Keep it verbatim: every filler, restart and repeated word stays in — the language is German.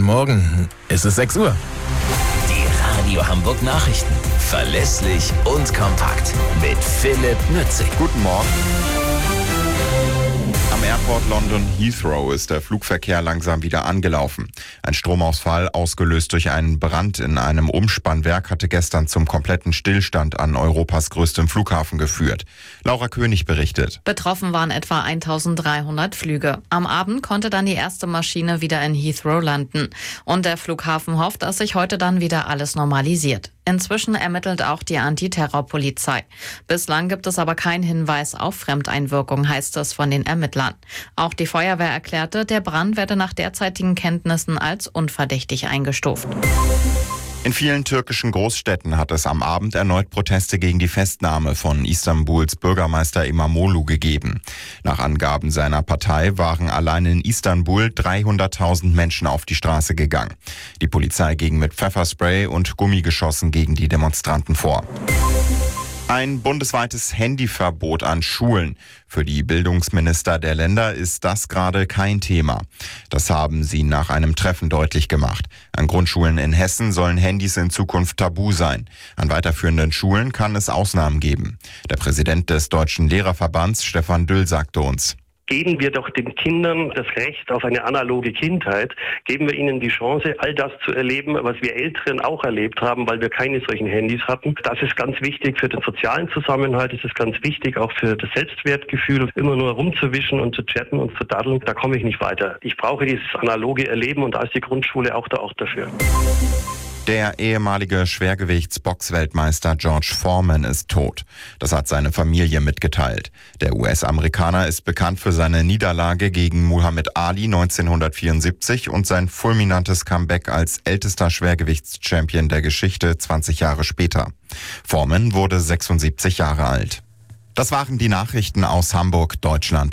Morgen, es ist sechs Uhr. Die Radio Hamburg Nachrichten. Verlässlich und kompakt. Mit Philipp Nützig. Guten Morgen. Am Airport London Heathrow ist der Flugverkehr langsam wieder angelaufen. Ein Stromausfall, ausgelöst durch einen Brand in einem Umspannwerk, hatte gestern zum kompletten Stillstand an Europas größtem Flughafen geführt. Laura König berichtet. Betroffen waren etwa eintausenddreihundert Flüge. Am Abend konnte dann die erste Maschine wieder in Heathrow landen. Und der Flughafen hofft, dass sich heute dann wieder alles normalisiert. Inzwischen ermittelt auch die Antiterrorpolizei. Bislang gibt es aber keinen Hinweis auf Fremdeinwirkung, heißt es von den Ermittlern. Auch die Feuerwehr erklärte, der Brand werde nach derzeitigen Kenntnissen als unverdächtig eingestuft. In vielen türkischen Großstädten hat es am Abend erneut Proteste gegen die Festnahme von Istanbuls Bürgermeister İmamoğlu gegeben. Nach Angaben seiner Partei waren allein in Istanbul dreihunderttausend Menschen auf die Straße gegangen. Die Polizei ging mit Pfefferspray und Gummigeschossen gegen die Demonstranten vor. Ein bundesweites Handyverbot an Schulen. Für die Bildungsminister der Länder ist das gerade kein Thema. Das haben sie nach einem Treffen deutlich gemacht. An Grundschulen in Hessen sollen Handys in Zukunft tabu sein. An weiterführenden Schulen kann es Ausnahmen geben. Der Präsident des Deutschen Lehrerverbands, Stefan Düll, sagte uns: Geben wir doch den Kindern das Recht auf eine analoge Kindheit. Geben wir ihnen die Chance, all das zu erleben, was wir Älteren auch erlebt haben, weil wir keine solchen Handys hatten. Das ist ganz wichtig für den sozialen Zusammenhalt. Es ist ganz wichtig auch für das Selbstwertgefühl. Immer nur rumzuwischen und zu chatten und zu daddeln, da komme ich nicht weiter. Ich brauche dieses analoge Erleben und da ist die Grundschule auch der Ort dafür. Der ehemalige Schwergewichtsbox-Weltmeister George Foreman ist tot. Das hat seine Familie mitgeteilt. Der U S-Amerikaner ist bekannt für seine Niederlage gegen Muhammad Ali neunzehnhundertvierundsiebzig und sein fulminantes Comeback als ältester Schwergewichtschampion der Geschichte zwanzig Jahre später. Foreman wurde sechsundsiebzig Jahre alt. Das waren die Nachrichten aus Hamburg, Deutschland